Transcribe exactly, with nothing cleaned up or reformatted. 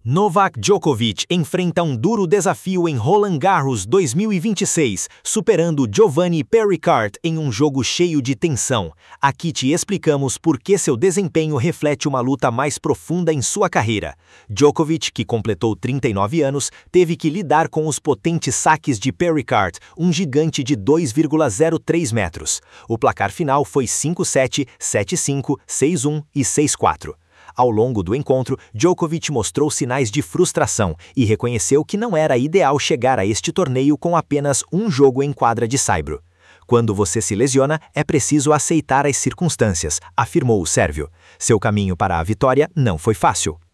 Novak Djokovic enfrenta um duro desafio em Roland Garros dois mil e vinte e seis, superando Giovanni Perricard em um jogo cheio de tensão. Aqui te explicamos por que seu desempenho reflete uma luta mais profunda em sua carreira. Djokovic, que completou trinta e nove anos, teve que lidar com os potentes saques de Perricard, um gigante de dois vírgula zero três metros. O placar final foi cinco a sete, sete a cinco, seis a um e seis a quatro. Ao longo do encontro, Djokovic mostrou sinais de frustração e reconheceu que não era ideal chegar a este torneio com apenas um jogo em quadra de saibro. Quando você se lesiona, é preciso aceitar as circunstâncias, afirmou o sérvio. Seu caminho para a vitória não foi fácil.